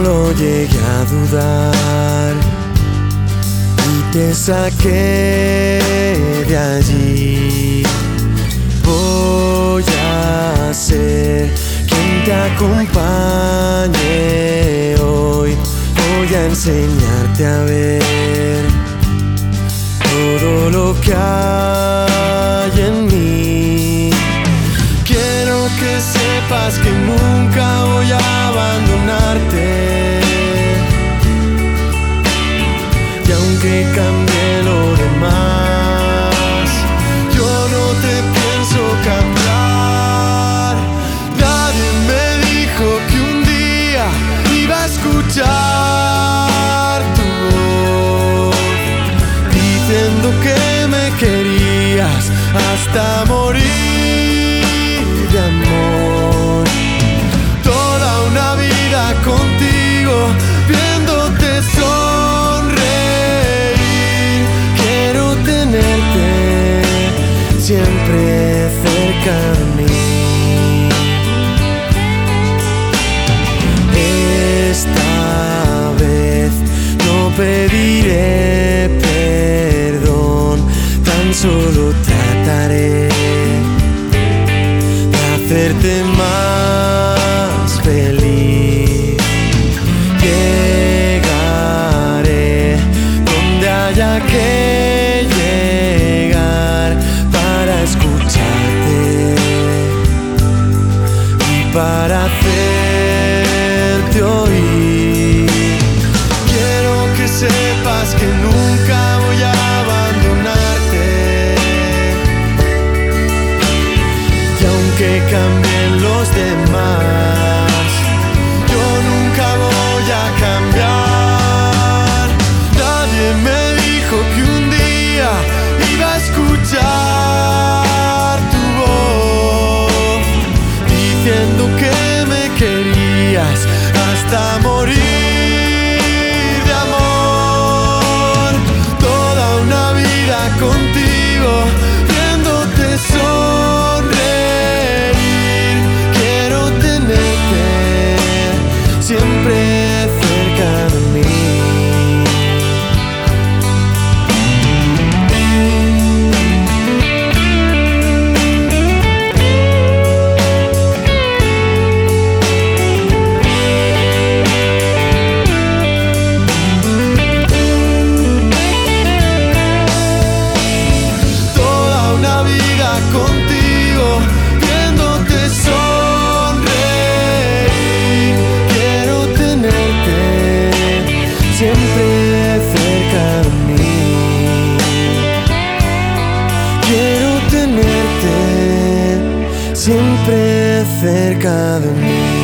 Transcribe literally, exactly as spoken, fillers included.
lo llegué a dudar y te saqué de allí. Voy a ser quien te acompañe hoy. Voy a enseñarte a ver todo lo que hay en mí. Quiero que sepas que nunca voy a abandonarte, y aunque cambie lo demás, yo no te pienso cambiar. Nadie me dijo que un día iba a escuchar tu voz diciendo que me querías hasta morir de amor. Toda una vida contigo, viéndote sonreír. Quiero tenerte siempre cerca de mí. Esta vez no pediré perdón, tan solo trataré de hacerte más feliz. Llegaré donde haya que llegar para escucharte y para hacerte oír. Quiero que sepas que nunca voy a abandonarte, y aunque cambien los demás, yo nunca voy a cambiar. Nadie me dijo que un día iba a escuchar tu voz diciendo que me querías hasta morir de amor. Toda una vida contigo, viéndote sonreír. Quiero tenerte siempre cerca de mí. Contigo, viéndote sonreír. Quiero tenerte siempre cerca de mí. Quiero tenerte siempre cerca de mí.